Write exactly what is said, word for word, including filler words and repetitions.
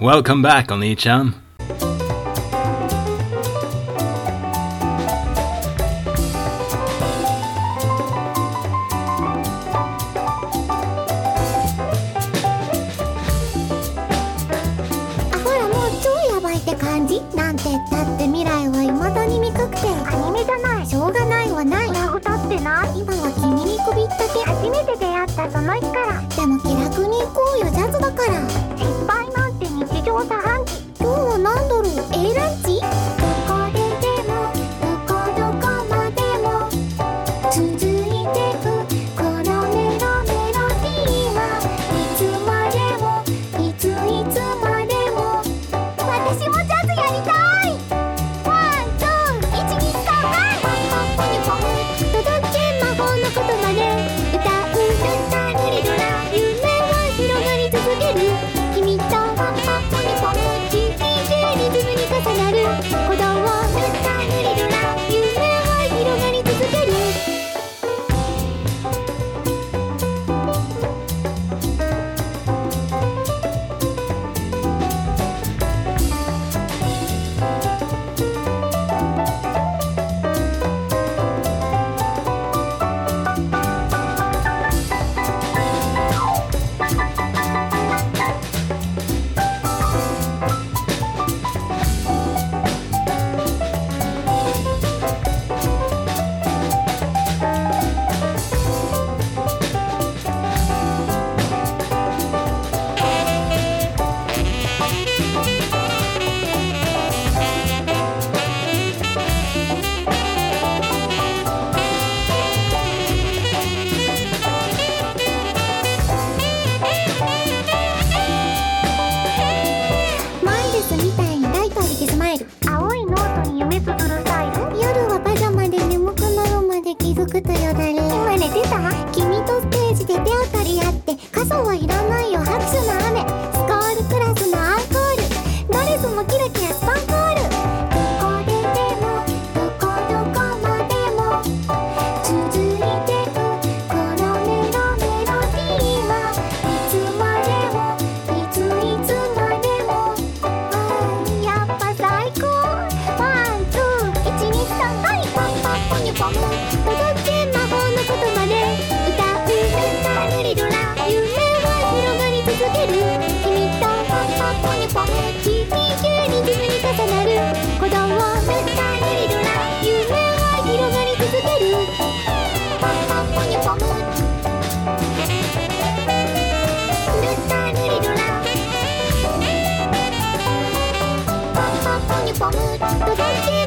Welcome back, お兄ちゃん。 あ、ほらもう超やばいって感じなんて言ったって未来は未だに未確定。アニメじゃない、しょうがないはない。裏歌ってない。今は君にこびったけ。初めて出会ったその日から。でも気楽に行こうよ、ジャズだから。失敗なんて日常茶飯器。今日は何だろう、A ランチ。どこででもどこどこまでも続いてくこのメロメロディーはいつまでもいついつまでも。私もジャズやりたい。ワン、ツー、いち、に、さん、はい。ポンポンポニョポン届け魔法の言葉で歌うルタルリルラ。夢は広がり続ける。君とポンポンポニョポン響くリズムに重なる鼓動をルタルリルラ。夢は広がり続ける。マイルスみたいにライト浴びてスマイル。青いノートに夢つづるスタイル。夜はパジャマで眠くなるまで気づくとよだれ。今寝てた？君とステージで手を取り合って傘はいらないよ拍手の雨。スコールクラスのアンコール。ドレスもキラキラスパンコール。どこででもどこどこまでも続いてくこのメロメロディーはいつまでもいついつまでも。あーやっぱ最高。ワン、ツー、いち、に、さん、はい。ポンポンポニョポン届け魔法の言葉で歌うルタルリルラ。夢は広がり続ける。君とポンポンポニョポン響くリズムに重なる鼓動をルタルリルラ。夢は広がり続ける。ポンポンポニョポンルタルリルラ。ポンポンポニョポン届け